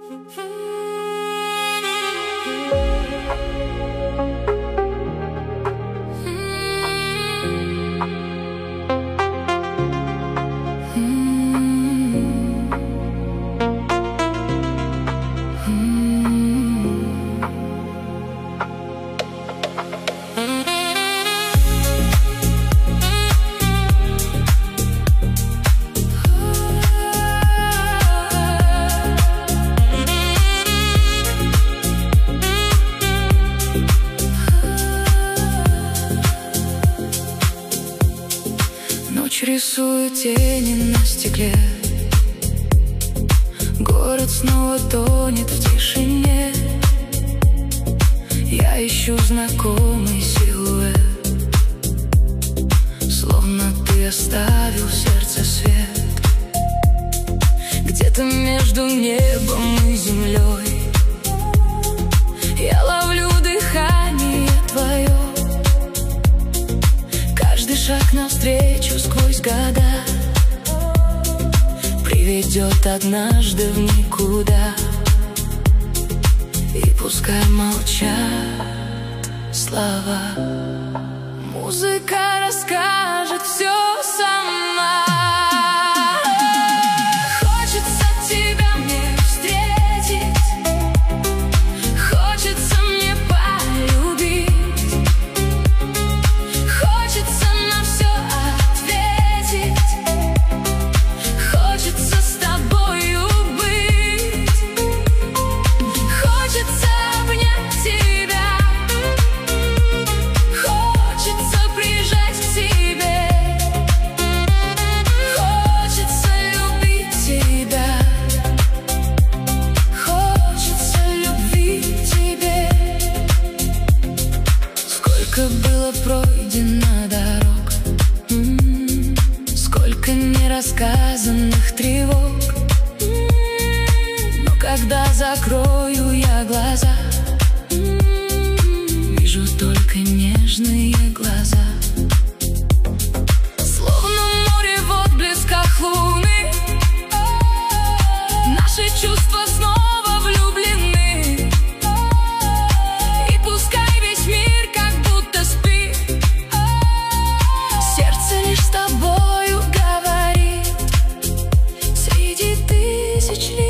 Ночь рисует тени на стекле, город снова тонет в тишине. Я ищу знакомый силуэт, словно ты оставил в сердце свет. Где-то между небом и землей я ловлю дыхание твое. Каждый шаг навстречу сквозь года приведет однажды в никуда. И пускай молчат слова, музыка расскажет все сама. Хочется тебя мне встретить, хочется мне полюбить, хочется на все ответить, хочется с тобою быть, хочется обнять тебя, хочется прижать к себе, хочется любить тебя, хочется любви тебе. Сколько было пройдено дорог, сколько нерассказанных тревог, но когда закрою я глаза, вижу только нежные глаза. Словно море в отблесках луны, наши чувства снова влюблены. И пускай весь мир как будто спит, сердце лишь с тобою говорит. Среди тысяч лет